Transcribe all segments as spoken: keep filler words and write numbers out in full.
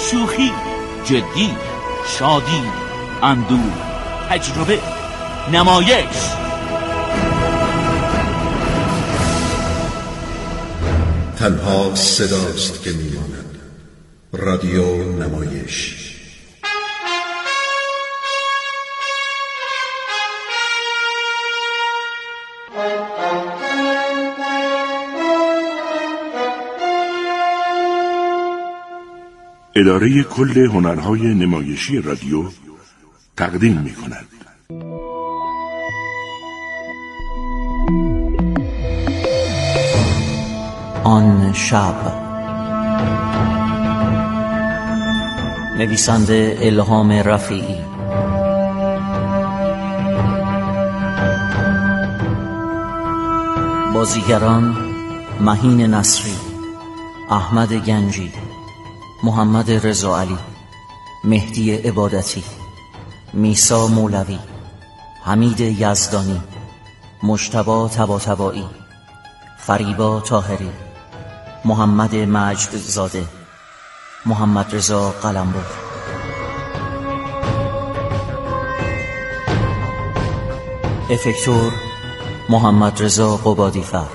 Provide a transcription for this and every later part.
شوخی، جدی، شادی، اندوه، تجربه، نمایش. تنها صداست که میماند. رادیو نمایش. اداره کل هنرهای نمایشی رادیو تقدیم می کند. آن شب. نویسنده الهام رفیعی. بازیگران: مهین نصری، احمد گنجی، محمد رضا علی، مهدی عبادتی، میسا مولوی، حمید یزدانی، مجتبی طباطبایی، فریبا طاهری، محمد مجد زاده، محمد رضا قلمرو. افکتور: محمد رضا قبادی‌فر.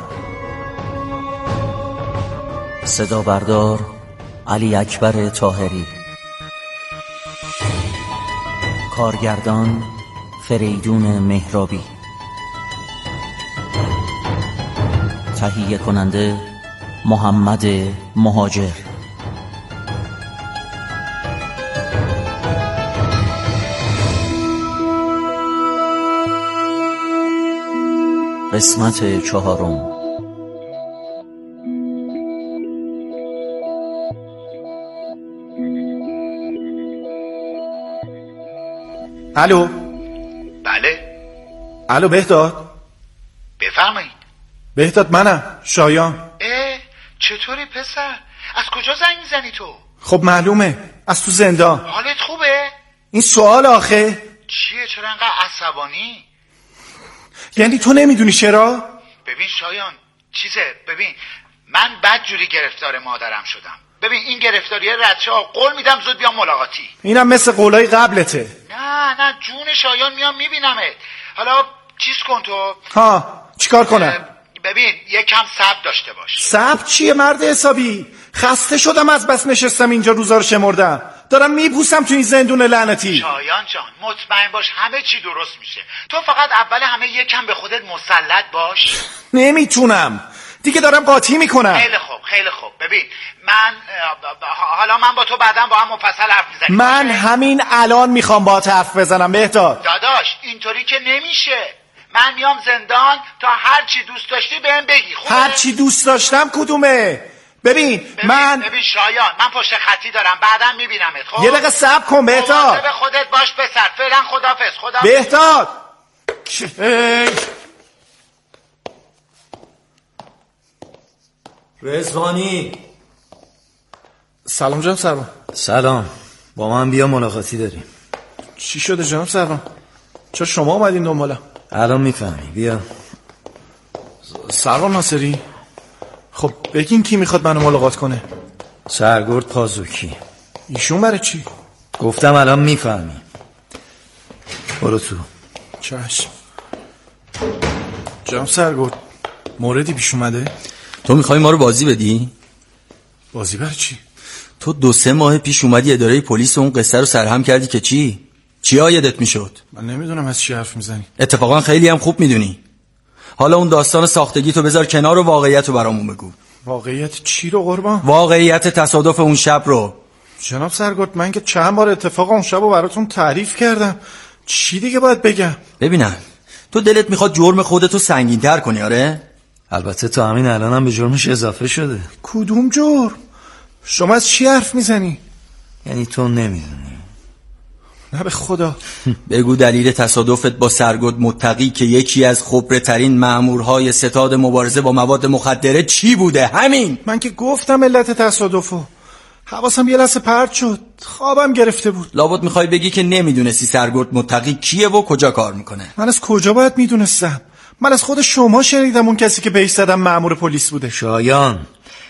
صدا بردار: علی اکبر طاهری. کارگردان: فریدون مهرابی. تهیه کننده: محمد مهاجر. قسمت چهارم. الو. بله. الو بهداد. بفرمایید. بهداد منم، شایان. اه چطوری پسر؟ از کجا زنگ میزنی تو؟ خب معلومه، از تو زندان. حالت خوبه؟ این سوال آخه چیه؟ چرا انقدر عصبانی؟ یعنی تو نمیدونی چرا؟ ببین شایان چیزه، ببین من بدجوری گرفتار مادرم شدم. ببین این گرفتاریه ردشه ها، قول میدم زود بیام ملاقاتی. اینم مثل قولای قبلته. نه نه جون شایان میام میبینمت. حالا چیز کن تو. ها چیکار کنم؟ ببین یکم صبر داشته باش. صبر چیه مرد حسابی؟ خسته شدم از بس نشستم اینجا روزا رو شمردم، دارم میپوسم تو این زندون لعنتی. شایان جان مطمئن باش همه چی درست میشه. تو فقط اول همه یکم به خودت مسلط باش. نمیتونم دیگه، دارم قاطی میکنم. خیلی خوب خیلی خوب. ببین من حالا من با تو بعدم با هم مفصل حرف میزنیم. من باشه؟ همین الان میخوام با حرف بزنم بهداد. داداش اینطوری که نمیشه. من میام زندان تا هر چی دوست داشتی بهم بگی. خوبه؟ هر چی دوست داشتم کدومه؟ ببین, ببین من ببین شایان من پشت خطی دارم، بعدم میبینمت. خب یه دقیقه صبر کن بهداد. به خودت باش پسر. فعلا خدافظ. خدا بهداد. رضوانی. سلام جناب سروان. سلام، با من بیا ملاقاتی داریم. چی شده جناب سروان؟ چرا شما اومدین دنبالم؟ الان میفهمی، بیا. سروان ناصری، خب بگین کی میخواد منو ملاقات کنه؟ سرگرد پازوکی. ایشون برای چی؟ گفتم الان میفهمی. برو تو. چشم. جناب سرگرد، موردی پیش اومده؟ تو میخوای ما رو بازی بدی؟ بازی برای چی؟ تو دو سه ماه پیش اومدی اداره پلیس اون قصه رو سرهم کردی که چی؟ چی آیدت میشد؟ من نمیدونم از چی حرف میزنی. اتفاقا خیلی هم خوب میدونی. حالا اون داستان ساختگی تو بذار کنار و واقعیت رو برامون بگو. واقعیت چی رو قربان؟ واقعیت تصادف اون شب رو. جناب سرگرد من که چند بار اتفاق اون شب رو براتون تعریف کردم، چی دیگه باید بگم؟ ببینم تو دلت میخواد جرم خودتو سنگین‌تر کنی آره؟ البته تا همین الان هم به جرمش اضافه شده. کدوم جرم؟ شما از چی حرف میزنی؟ یعنی تو نمیدونی؟ نه به خدا. بگو دلیل تصادفت با سرگرد متقی که یکی از خبره ترین مأمورهای ستاد مبارزه با مواد مخدره چی بوده؟ همین. من که گفتم علت تصادفو، حواسم یه لحظه پرت شد، خوابم گرفته بود. لابد میخوای بگی که نمیدونستی سرگرد متقی کیه و کجا کار میکنه. من از کجا باید میدونستم؟ من از خود شما شنیدم اون کسی که بهش زدم مأمور پلیس بوده. شایان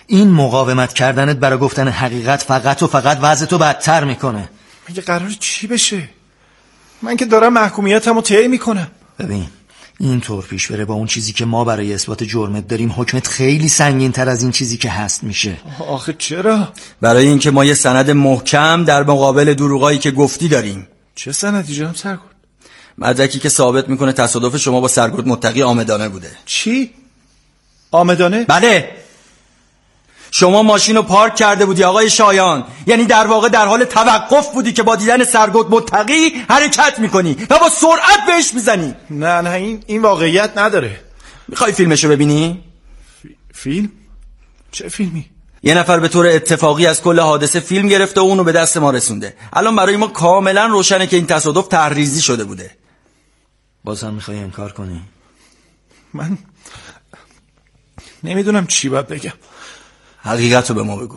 این مقاومت کردنت برای گفتن حقیقت فقط و فقط وضع تو بدتر میکنه. مگه قرار چی بشه؟ من که دارم محکومیتمو طی میکنم. ببین این طور پیش بره با اون چیزی که ما برای اثبات جرمت داریم، حکمت خیلی سنگین تر از این چیزی که هست میشه. آخه چرا؟ برای اینکه ما یه سند محکم در مقابل دروغایی که گفتی داریم. چه سندی جناب سرگرد؟ مدرکی که ثابت میکنه تصادف شما با سرگرد متقی عامدانه بوده. چی؟ عامدانه؟ بله. شما ماشین رو پارک کرده بودی آقای شایان، یعنی در واقع در حال توقف بودی که با دیدن سرگرد متقی حرکت میکنی و با سرعت بهش میزنی. نه نه این این واقعیت نداره. میخوای فیلمشو ببینی؟ فی... فیلم؟ چه فیلمی؟ یه نفر به طور اتفاقی از کل حادثه فیلم گرفته و اونو به دست ما رسونده. الان برای ما کاملا روشنه که این تصادف تحریزی شده بوده. بازم میخوای انکار کنی؟ من نمیدونم چی باید بگم. حقیقت رو به ما بگو.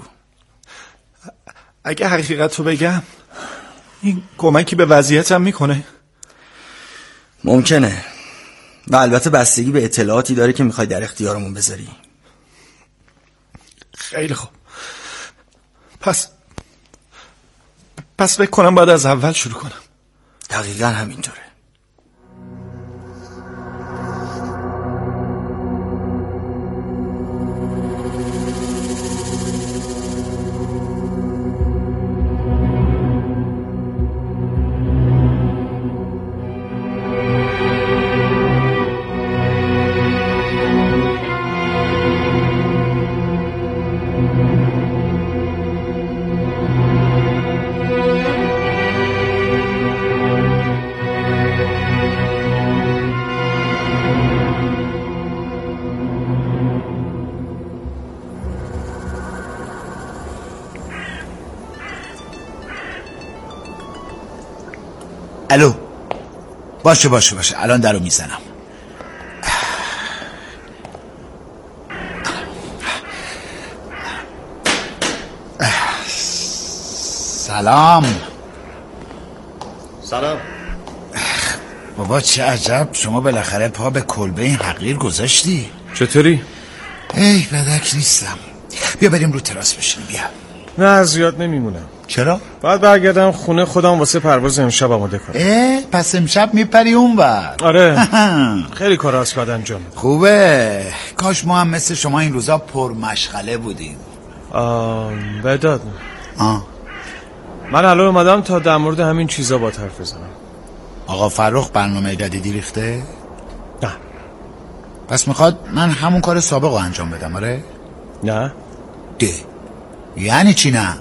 اگه حقیقت رو بگم این کمکی به وضعیتم میکنه؟ ممکنه و البته بستگی به اطلاعاتی داره که میخوای در اختیارمون بذاری. خیلی خوب. پس پس فکر کنم باید از اول شروع کنم. دقیقا همینطوره. الو باشه باشه باشه الان درو میزنم. سلام. سلام. بابا چه عجب شما بالاخره پا به کلبه این حقیر گذاشتی. چطوری؟ ای بدک نیستم. بیا بریم رو تراس بشینیم. بیا. نه زیاد نمیمونم. چرا؟ باید برگردم خونه خودم واسه پرواز امشب آماده کنم. اه پس امشب میپری اون ور. آره. خیلی کار از بعد انجام میدم. خوبه. کاش ما هم مثل شما این روزا پر مشغله بودیم. آم بداد. آه. من الان اومدم تا در مورد همین چیزا با حرف بزنم. آقا فرخ برنامه جدیدی ریخته؟ نه. پس میخواد من همون کار سابق رو انجام بدم آره؟ نه. ده یعنی چی نه؟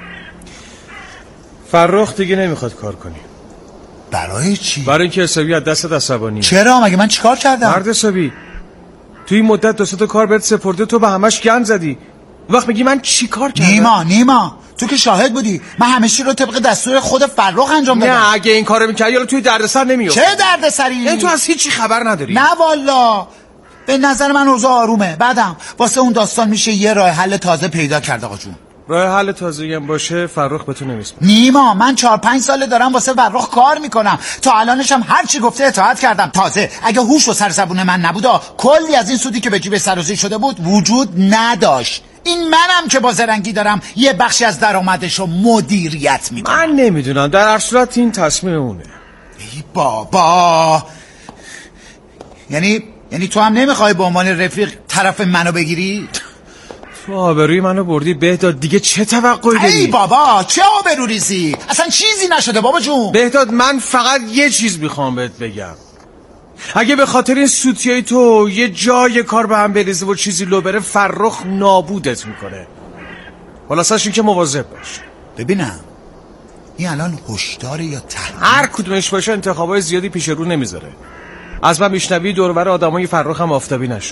فرخ دیگه نمیخواد کار کنی. برای چی؟ برای اینکه حسابی از دست عصبانی. چرا؟ مگه من چیکار کردم؟ مرد حسابی توی این مدت دو سه تا کار بهت سپرده تو به همش گند زدی. وقت میگی من چیکار کردم؟ نیما نیما تو که شاهد بودی من همه چی رو طبق دستور خود فرخ انجام دادم. نه اگه این کارو میکردی حالا توی دردسر نمیافتادی. چه دردسری؟ یعنی تو از هیچی خبر نداری؟ نه والا به نظر من اوضاع آرومه. بعدم واسه اون داستان میشه یه راه حل تازه پیدا کرد آقا جون. راه حل تازه‌ای هم باشه فرخ به تو نمیسپاره. نیما من چهار پنج ساله دارم واسه فرخ کار میکنم. تا الانش هم هر چی گفته اطاعت کردم. تازه اگه هوش و سر زبون من نبودا کلی از این سودی که به جیب سرازی شده بود وجود نداشت. این منم که با زرنگی دارم یه بخشی از درآمدشو مدیریت میکنم. من نمیدونم در هر صورت این تصمیم اونه. ای بابا یعنی یعنی تو هم نمیخوای به عنوان رفیق طرف منو بگیری؟ تو آبروی منو بردی بهداد دیگه چه توقعی داری؟ ای بابا چه آبرو ریزی؟ اصلا چیزی نشده بابا جون. بهداد من فقط یه چیز میخوام بهت بگم. اگه به خاطر این سوتیای تو یه جای کار به هم بریزه و چیزی لو بره فرخ نابودت میکنه. خلاصش این که مواظب باش. ببینم این الان هشدار یا تهدید؟ هر کدومش باشه انتخابای زیادی پیش رو نمیذاره. از من میشنوی دور و بر آدمای فرخ هم آفتابی نشو.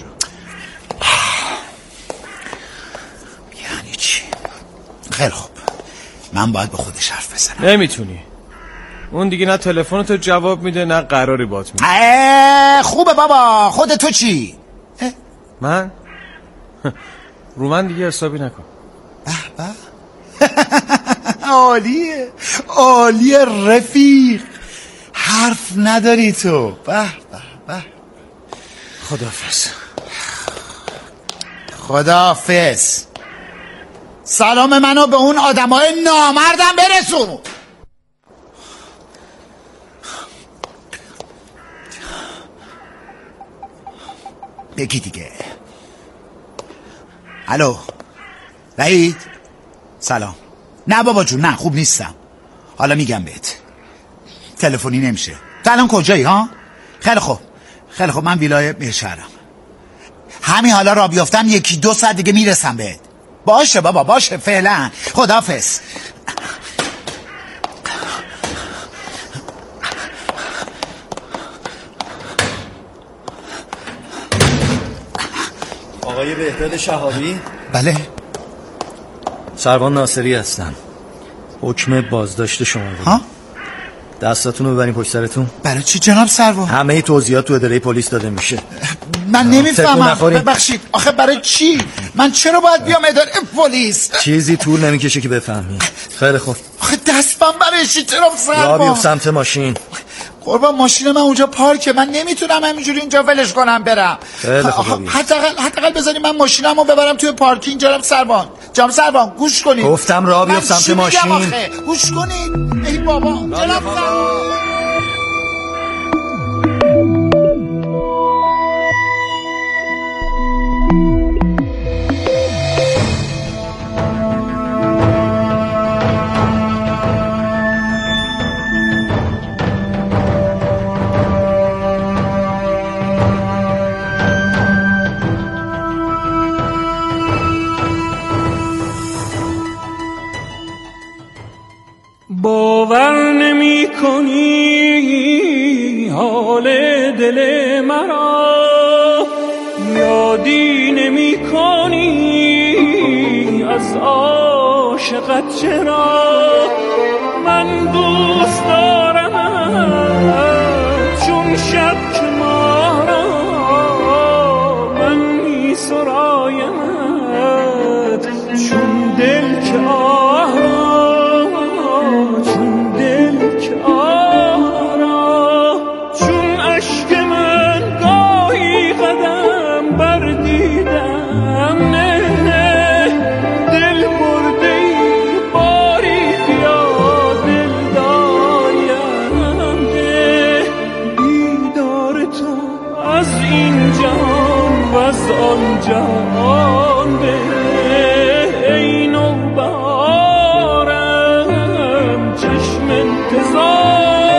یعنی چی؟ خیلی خوب من باید به خودش حرف بزنم. نمیتونی. اون دیگه نه تلفنتو جواب میده نه قراری بات میده. خوبه بابا خود تو چی؟ اه؟ من؟ رو من دیگه حسابی نکن. به به عالیه عالیه رفیق حرف نداری تو. به به به خداحافظ. خداحافظ. سلام منو به اون آدمای نامردم برسون. بگی دیگه. الو وحید، سلام. نه بابا جون، نه خوب نیستم. حالا میگم بهت. تلفنی نمیشه. تو الان کجایی ها؟ خیلی خوب خیلی خوب من ویلای بهشهرم. همین حالا را بیافتم یکی دو ساعت دیگه میرسم بهت. باشه بابا باشه، فعلا خداحافظ. آقای بهداد شهابی؟ بله. سروان ناصری هستم. حکم بازداشت شما رو. ها؟ دستاتون رو ببرین پشت سرتون. برای چی جناب سروان؟ همه توضیحات تو اداره پلیس داده میشه. من نمیفهمم. ببخشید آخه برای چی؟ من چرا باید بیام اداره پلیس؟ چیزی طول نمیکشه که بفهمی. خیلی خوب. آخه دستم برای چی جناب سروان؟ را بیفت سمت ماشین. قربان ماشین من اونجا پارکه، من نمیتونم همینجوری اینجا ولش کنم برم. خیلی خوب. حداقل حداقل بذاری من ماشینمو ببرم توی پارکینگ. جناب سروان جناب سروان گوش کنید. گفتم را بیفت سمت ماشین. گوش کنید. ای بابا جناب سروان. باور نمی کنی حال دل مرا، یادی نمی کنی از عاشقت چرا. من دوست دارم چون شب که ما را، من می سرایمت چون دل که آرا، از آن جهان به عین و بهارم چشم انتظارم.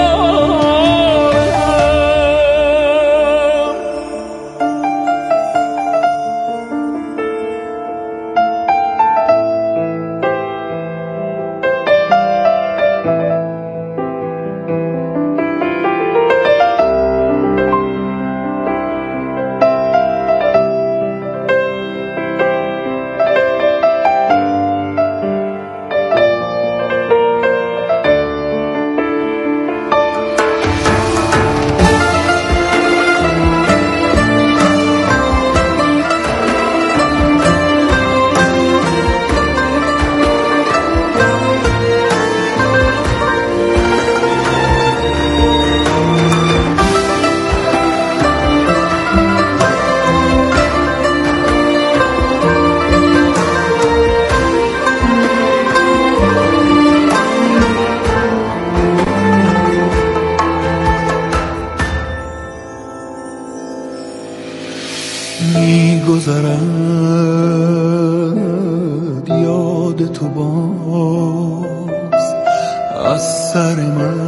می‌گذرد یاد تو باز از سر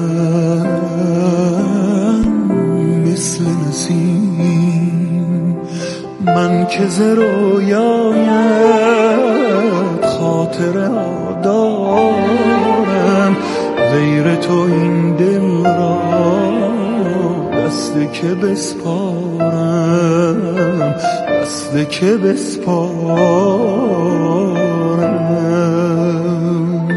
من مثل نسیم. من که ز رویایت خاطره دارم، غیر تو این دل را دست که بسپارم، دست که بسپارم.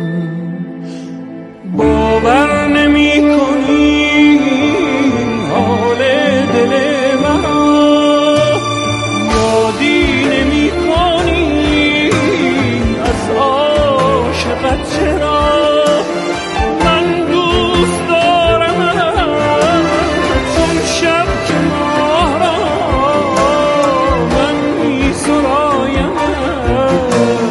باور نمی کنی حال دل مرا، یادی نمی کنی از عاشقت چرا. من دوست دارم چون شب که ماه را، من می سرایم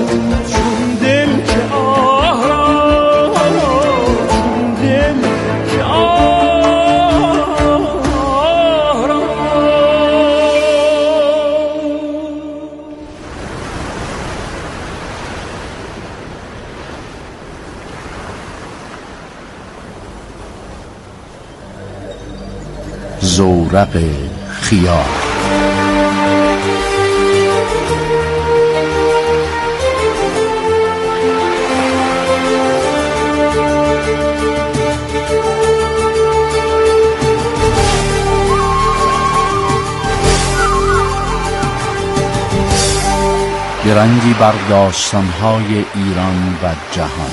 زورق خیال. رنگی بر داستان‌های ایران و جهان.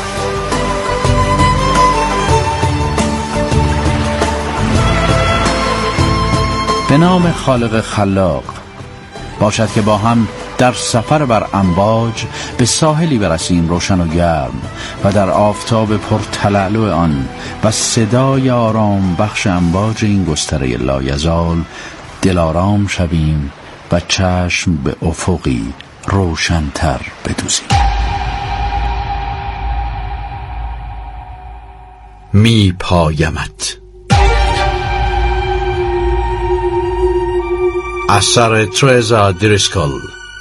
به نام خالق خلاق. باشد که با هم در سفر بر امواج به ساحلی برسیم روشن و گرم و در آفتاب پرتلالو آن و صدای آرام بخش امواج این گستره لایزال دلارام شویم و چشم به افقی روشن‌تر بدوزیم. می پایمت. اثر ترزا دریسکل.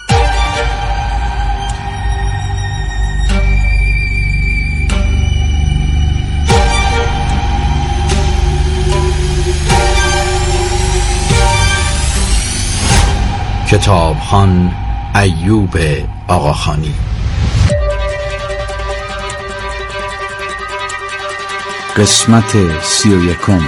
کتابخوان ایوب آقاخانی. قسمت سی و یکم.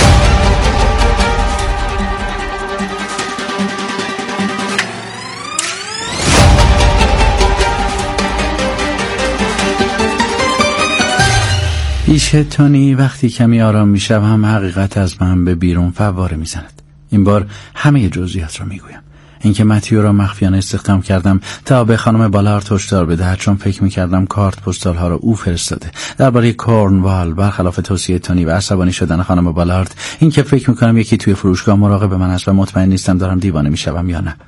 پیش تونی وقتی کمی آرام میشم حقیقت از من به بیرون فواره میزند. این بار همه جزئیات رو میگویم. اینکه متیو را مخفیانه استخدام کردم تا به خانم بالارد هشدار بدهد، چون فکر می‌کردم کارت پستال ها را او فرستاده. درباره کورنوال برخلاف توصیه تونی و عصبانی شدن خانم بالارد، اینکه فکر می‌کنم یکی توی فروشگاه مراقب من است و مطمئن نیستم دارم دیوانه میشوم یا نه.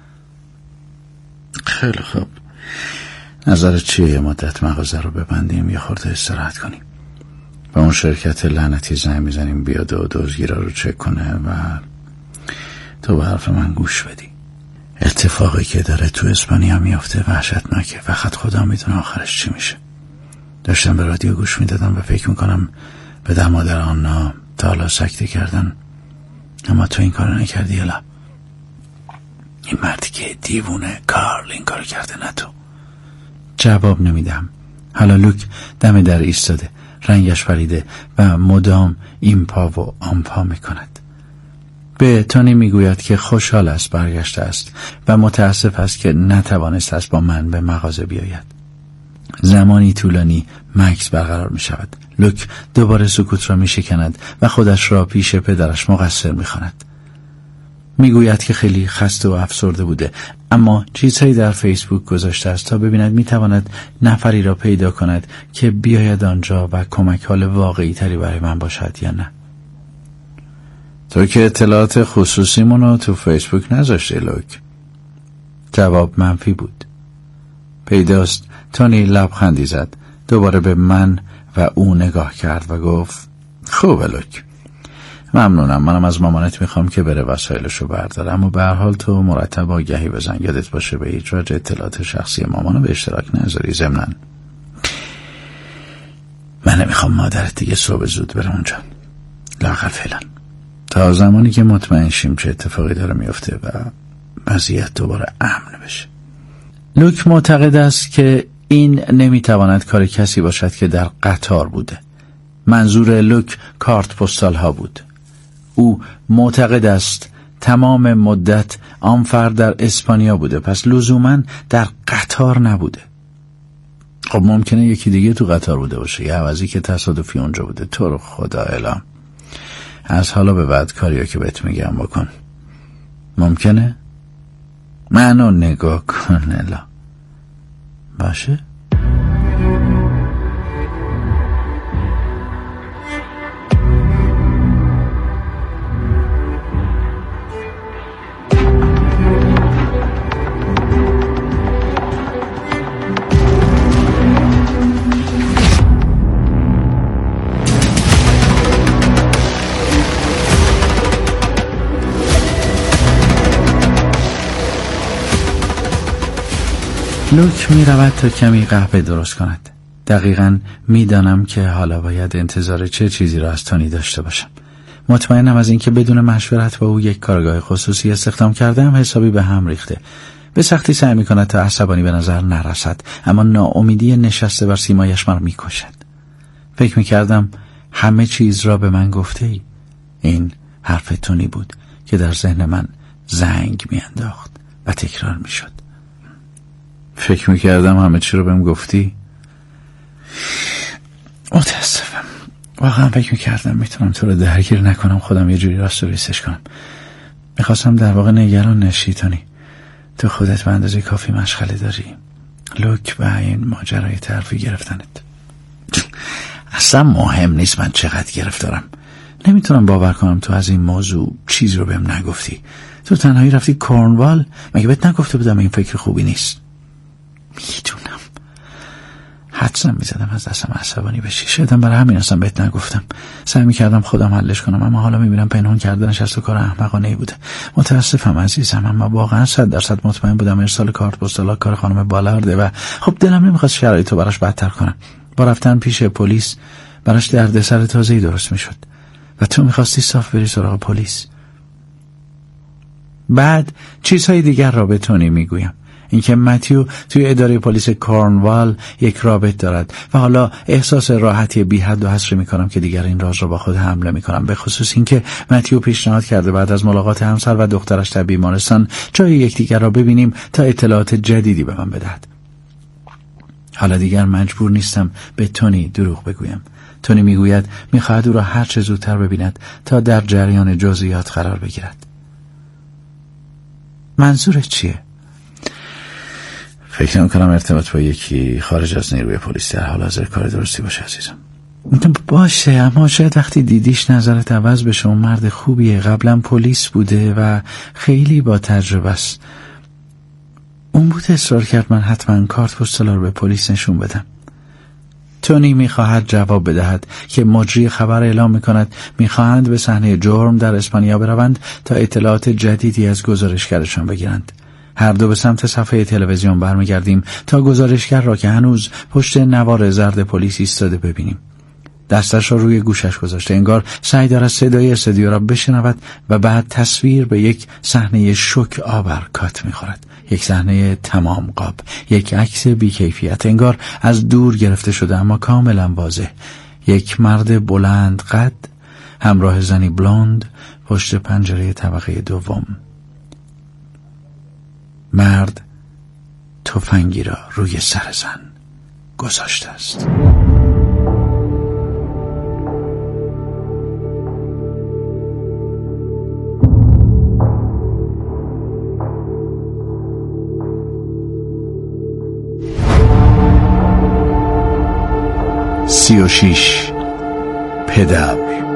خیلی خوب. نظرت چیه یه مدت مغازه رو ببندیم یه خورده استراحت کنیم؟ به اون شرکت لعنتی زنگ میزنیم بیاد و دزدگیرا رو چک کنه و تو به حرف من گوش بدی. اتفاقی که داره تو اسپانیا میافته وحشتناکه. فقط خدا میدونه آخرش چی میشه. داشتم به رادیو گوش میدادم و فکر میکنم به در مادر آنا تا حالا سکته کردن، اما تو این کارو نکردی. الا این مردی که دیوونه کارل این کارو کرده، نه تو. جواب نمیدم. حالا لوک دم در ایستاده، رنگش پریده و مدام این پا و آن پا میکند. به تونی میگوید که خوشحال است برگشته است و متاسف است که نتوانست است با من به مغازه بیاید. زمانی طولانی مکث برقرار می شود. لوک دوباره سکوت را می شکند و خودش را پیش پدرش مقصر می خواند. میگوید که خیلی خسته و افسرده بوده، اما چیزهایی در فیسبوک گذاشته است تا ببیند می تواند نفری را پیدا کند که بیاید آنجا و کمک حال واقعی تری برای من باشد یا نه. تو که اطلاعات خصوصیمونو تو فیسبوک نذاشتی لوک. جواب منفی بود. پیداست تونی لبخندی زد، دوباره به من و او نگاه کرد و گفت خوبه لوک، ممنونم. منم از مامانت میخوام که بره وسایلشو برداره، اما به هر حال تو مرتب آگهی بزن، یادت باشه به هیچ وجه اطلاعات شخصی مامانو به اشتراک نذاری. ضمناً من نمیخوام مادرت دیگه صبح زود بره اونجا، لااقل فعلا، تا زمانی که مطمئن شیم چه اتفاقی داره میفته و وضعیت دوباره امن بشه. لوک معتقد است که این نمیتواند کار کسی باشد که در قطار بوده. منظور لوک کارت پستال ها بود. او معتقد است تمام مدت آن فرد در اسپانیا بوده، پس لزوما در قطار نبوده. خب ممکنه یکی دیگه تو قطار بوده باشه، یه عوضی که تصادفی اونجا بوده. تو رو خدا اعلام، از حالا به بعد کاریا که بهت میگم بکن. ممکنه؟ منو نگاه کن الا باشه؟ لوک می رود تا کمی قهوه درست کند. دقیقاً می دانم که حالا باید انتظار چه چیزی را از تونی داشته باشم. مطمئنم از اینکه بدون مشورت با او یک کارگاه خصوصی استخدام کردم حسابی به هم ریخته. به سختی سعی میکند تا عصبانی به نظر نرسد، اما ناامیدی نشسته بر سیمایش مرا میکشد. فکر میکردم همه چیز را به من گفته ای. این حرف تونی بود که در ذهن من زنگ میانداخت و تکرار میشد. فکر میکردم همه چی رو بهم گفتی؟ متاسفم. واقعا فکر میکردم میتونم تو رو درگیر نکنم، خودم یه جوری راست رو ریسش کنم. میخواستم در واقع نگران نشی تونی. تو خودت به اندازه کافی مشغله داری. لوک و این ماجرای ترفی گرفتنت. اصلا مهم نیست من چقدر گرفتارم. نمیتونم باور کنم تو از این موضوع چیز رو بهم نگفتی. تو تنهایی رفتی کورنوال؟ مگه بهت نگفته بودم این فکر خوبی نیست؟ میدونم. حدسم میزدم از دستم عصبانی بشی. شایدم برای همین اصلا بهت نگفتم. سعی میکردم خودم حلش کنم، اما حالا میبینم پنهان کردنش از تو کار احمقانه‌ای بوده. متاسفم عزیزم، اما واقعا صد درصد مطمئن بودم ارسال کارت پستالا کار خانم بالارده و خب دلم نمیخواست شرایطو براش بدتر کنم. با رفتن پیش پلیس براش دردسر تازه‌ای درست میشد و تو میخواستی صاف بری سراغ پلیس. بعد چیزهای دیگر را به تونی میگویم، اینکه متیو توی اداره پلیس کورنوال یک رابط دارد و حالا احساس راحتی بی حد و حصر میکنم که دیگر این راز را با خود حمله میکنم، به خصوص اینکه متیو پیشنهاد کرده بعد از ملاقات همسر و دخترش در بیمارستان جای یکدیگر را ببینیم تا اطلاعات جدیدی به من بدهد. حالا دیگر مجبور نیستم به تونی دروغ بگویم. تونی میگوید میخواهد او را هر چه زودتر ببیند تا در جریان جزئیات قرار بگیرد. منظورت چیه؟ فکر نمی‌کنم ارتباط با یکی خارج از نیروی پلیس در حال حاضر کار درستی باشه عزیزم. باشه، اما شاید وقتی دیدیش نظرت عوض بشه. اون مرد خوبیه، قبلا پلیس بوده و خیلی با تجربه است. اون بود اصرار کرد من حتما کارت پستالا رو به پلیس نشون بدم. تونی میخواهد جواب بدهد که مجری خبر اعلام میکند میخواهند به صحنه جرم در اسپانیا بروند تا اطلاعات جدیدی از گزارشگرشان بگیرند. هر دو به سمت صفحه تلویزیون برمیگردیم تا گزارشگر را که هنوز پشت نوار زرد پلیس ایستاده ببینیم. دستش را روی گوشش گذاشته، انگار سعی دارد صدای استودیو را بشنود و بعد تصویر به یک صحنه شوک آور کات میخورد. یک صحنه تمام قاب، یک عکس بیکیفیت، انگار از دور گرفته شده اما کاملا واضح. یک مرد بلند قد همراه زنی بلوند پشت پنجره طبقه دوم. مرد تفنگی را روی سر زن گذاشته است. سی و شیش. پدر.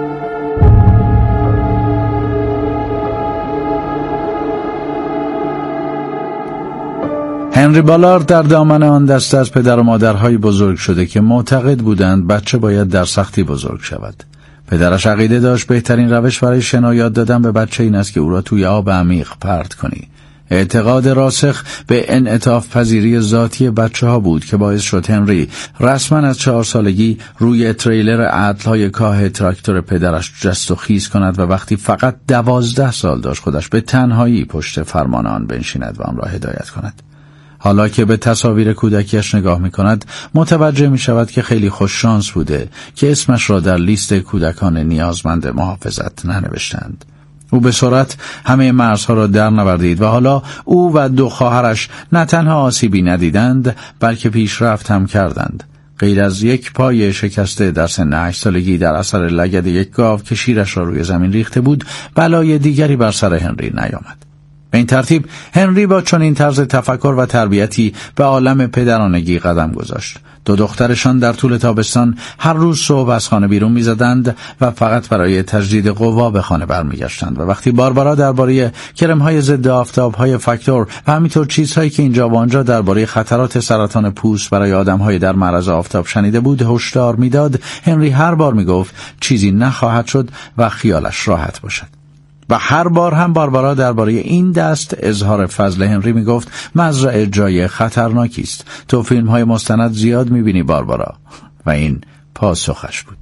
هنری بالارد در دامن آن دسته از پدر و مادرهای بزرگ شده که معتقد بودند بچه باید در سختی بزرگ شود. پدرش عقیده داشت بهترین روش برای شنا یاد دادن به بچه این است که او را توی آب عمیق پرت کنی. اعتقاد راسخ به انعطاف پذیری ذاتی بچه ها بود که باعث شد هنری رسما از چهار سالگی روی تریلر عدلهای کاه تراکتور پدرش جست و خیز کند و وقتی فقط دوازده سال داشت خودش به تنهایی پشت فرمان آن بنشیند و آن را هدایت کند. حالا که به تصاویر کودکیش نگاه می کند متوجه می شود که خیلی خوش شانس بوده که اسمش را در لیست کودکان نیازمند محافظت ننوشتند. او به سرعت همه مرزها را در نوردید و حالا او و دو خواهرش نه تنها آسیبی ندیدند بلکه پیشرفت هم کردند. غیر از یک پای شکسته در سن هشت سالگی در اثر لگد یک گاو که شیرش را روی زمین ریخته بود، بلای دیگری بر سر هنری نیامد. به این ترتیب هنری با چنین طرز تفکر و تربیتی به عالم پدرانگی قدم گذاشت. دو دخترشان در طول تابستان هر روز صبح از خانه بیرون می‌زدند و فقط برای تجدید قوا به خانه برمیگشتند و وقتی باربارا درباره کرم‌های ضد آفتاب‌های فاکتور و همینطور چیزهایی که اینجا و آنجا درباره خطرات سرطان پوست برای آدم‌های در معرض آفتاب شنیده بود هشدار می‌داد، هنری هر بار می‌گفت چیزی نخواهد شد و خیالش راحت باشد. و هر بار هم باربارا درباره این دست اظهار فضل هنری میگفت مزرعه جای خطرناکی است. تو فیلم‌های مستند زیاد می‌بینی باربارا. و این پاسخش بود.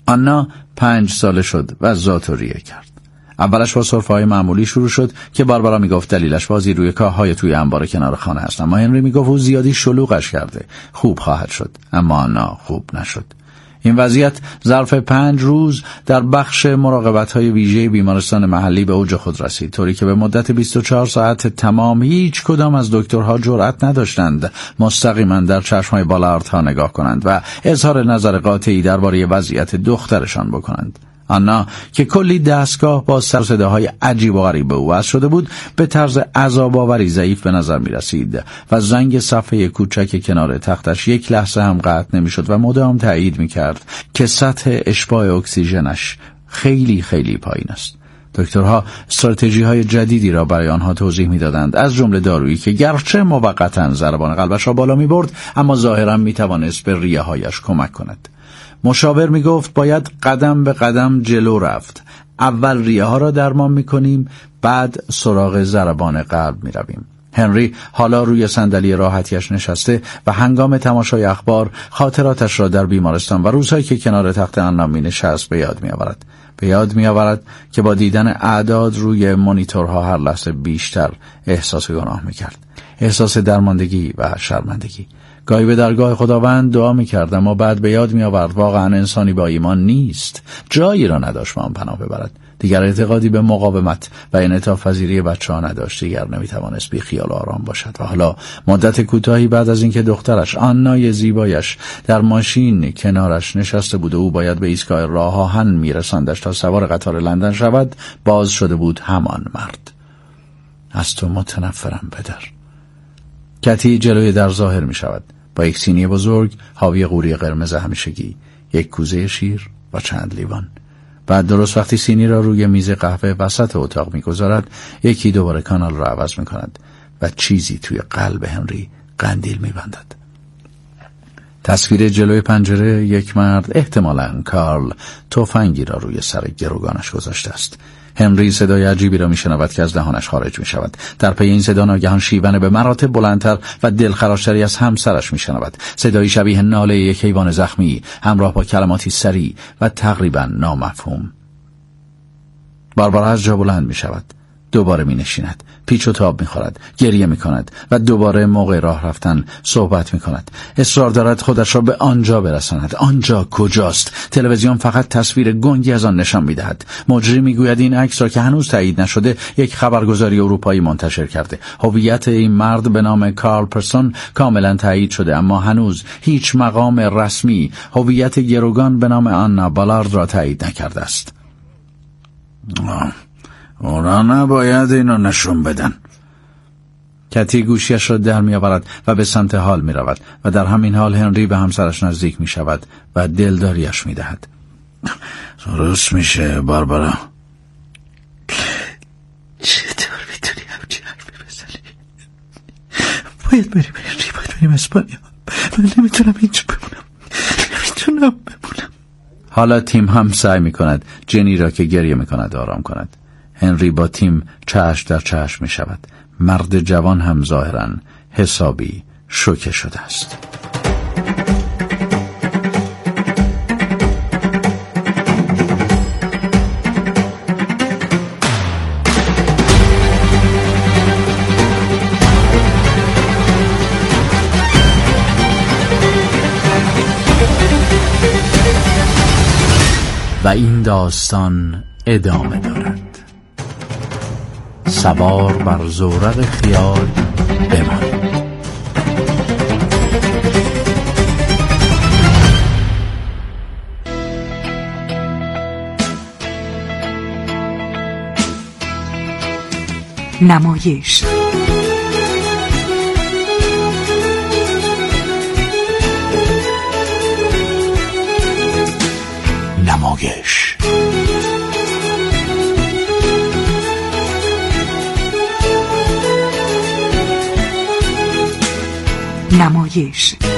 آنا پنج ساله شد و زاتوریه کرد. اولش با سرفه‌های معمولی شروع شد که باربارا میگفت دلیلش بازی روی کاههای توی انبار کنار خانه است، اما هنری میگفت او زیادی شلوغش کرده. خوب خواهد شد، اما آنا خوب نشد. این وضعیت ظرف پنج روز در بخش مراقبت‌های ویژه بیمارستان محلی به اوج خود رسید، طوری که به مدت بیست و چهار ساعت تمام هیچ کدام از دکترها جرأت نداشتند مستقیما در چشم‌های بالاردها نگاه کنند و اظهار نظر قاطعی درباره وضعیت دخترشان بکنند. آنا که کلی دستگاه با سر و صداهای عجیب و غریب به او وصل شده بود، به طرز عذاب‌آوری ضعیف به نظر می رسید و زنگ صفحه کوچک کنار تختش یک لحظه هم قطع نمی شد و مدام تایید می کرد که سطح اشباع اکسیژنش خیلی خیلی پایین است. دکترها استراتژی های جدیدی را برای آنها توضیح می دادند، از جمله دارویی که گرچه موقتاً ضربان قلبش را بالا می برد، اما ظاهراً می توانست به ریه هایش کمک کند. مشاور می گفت باید قدم به قدم جلو رفت. اول ریه ها را درمان می کنیم، بعد سراغ ضربان قلب می رویم. هنری حالا روی صندلی راحتیش نشسته و هنگام تماشای اخبار خاطراتش را در بیمارستان و روزهایی که کنار تخت آنا می نشست به یاد می آورد. به یاد می آورد که با دیدن اعداد روی مانیتورها هر لحظه بیشتر احساس گناه می کرد. احساس درماندگی و شرمندگی. گاهی به درگاه خداوند دعا می‌کرد، اما بعد به یاد می‌آورد واقعا انسانی با ایمان نیست، جایی را نداشت با آن پناه ببرد. دیگر اعتقادی به مقاومت و انعطاف پذیری بچه‌ها نداشت، دیگر نمی‌توانست بی خیال و آرام باشد. و حالا مدت کوتاهی بعد از اینکه دخترش آنای زیبایش در ماشین کنارش نشسته بود و او باید به ایستگاه راه آهن می‌رساندش تا سوار قطار لندن شود، باز شده بود همان مرد. از تو متنفرم پدر. کتی جلوی در ظاهر می شود با یک سینی بزرگ حاوی قوری قرمز همیشگی، یک کوزه شیر و چند لیوان. بعد درست وقتی سینی را روی میز قهوه وسط اتاق می گذارد، یکی دوباره کانال را عوض می کند و چیزی توی قلب هنری قندیل می بندد. تصویر جلوی پنجره یک مرد، احتمالاً کارل، تفنگی را روی سر گروگانش گذاشته است. هنری صدای عجیبی را میشنود که از دهانش خارج می شود. در پی این صدا ناگهان شیون به مراتب بلندتر و دلخراشتری از همسرش میشنود. صدایی شبیه ناله یک حیوان زخمی همراه با کلماتی سریع و تقریبا نامفهوم. باربارا از جا بلند می شود. دوباره می نشیند. پیچ و تاب می خورد. گریه می کند و دوباره موقع راه رفتن صحبت می کند. اصرار دارد خودش را به آنجا برساند. آنجا کجاست؟ تلویزیون فقط تصویر گنگی از آن نشان می دهد. مجری می گوید این عکس را که هنوز تایید نشده یک خبرگزاری اروپایی منتشر کرده. هویت این مرد به نام کارل پرسون کاملا تایید شده، اما هنوز هیچ مقام رسمی هویت گروگان به نام آنا بالارد را تایید نکرده است. آه. اونا نباید اینو نشون بدن. کتی گوشیش را در می آورد و به سمت هال می رود و در همین حال هنری به همسرش نزدیک می شود و دلداریش می دهد. درست میشه باربارا. چطور میتونی همچی حرفی بزنی؟ باید بریم هنری، باید بریم اسپانیا. من نمیتونم اینجا بمونم، نمیتونم بمونم. حالا تیم هم سعی می کند جنی را که گریه می کند آرام کند. هنری با تیم چشم در چشم می شود. مرد جوان هم ظاهراً حسابی شوکه شده است. و این داستان ادامه دارد. سوار بر زورق خیال بمان. نمایش نمایش نمایش